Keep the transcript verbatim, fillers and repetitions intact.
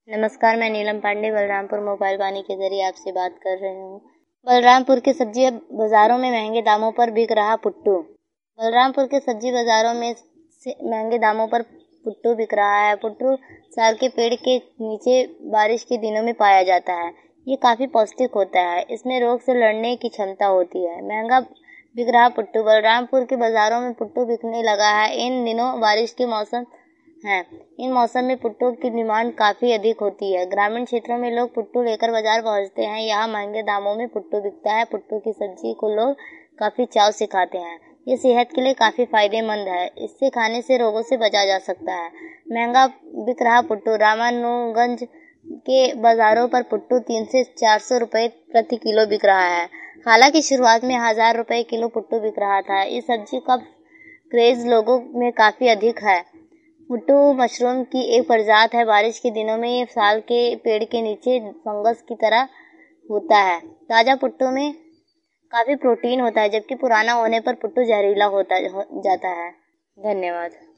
नमस्कार, मैं नीलम पांडे बलरामपुर मोबाइल वाणी के जरिए आपसे बात कर रही हूँ। बलरामपुर की सब्जी अब बाज़ारों में महंगे दामों पर बिक रहा पुट्टू। बलरामपुर के सब्जी बाज़ारों में से महंगे दामों पर पुट्टू बिक रहा है। पुट्टू साल के पेड़ के नीचे बारिश के दिनों में पाया जाता है। ये काफ़ी पौष्टिक होता है। इसमें रोग से लड़ने की क्षमता होती है। महंगा बिक रहा पुट्टू। बलरामपुर के बाज़ारों में पुट्टू बिकने लगा है। इन दिनों बारिश के मौसम है। इन मौसम में पुट्टू की डिमांड काफ़ी अधिक होती है। ग्रामीण क्षेत्रों में लोग पुट्टू लेकर बाजार पहुंचते हैं। यहाँ महंगे दामों में पुट्टू बिकता है। पुट्टू की सब्जी को लोग काफ़ी चाव से खाते हैं। ये सेहत के लिए काफ़ी फायदेमंद है। इससे खाने से रोगों से बचा जा सकता है। महंगा बिक रहा पुट्टू। रामानुगंज के बाज़ारों पर पुट्टू तीन से चार सौ रुपये प्रति किलो बिक रहा है। हालांकि शुरुआत में हज़ार रुपये किलो पुट्टू बिक रहा था। इस सब्जी का क्रेज़ लोगों में काफ़ी अधिक है। पुट्टू मशरूम की एक प्रजाति है। बारिश के दिनों में ये साल के पेड़ के नीचे फंगस की तरह होता है। ताज़ा पुट्टू में काफ़ी प्रोटीन होता है, जबकि पुराना होने पर पुट्टू जहरीला होता हो जाता है। धन्यवाद।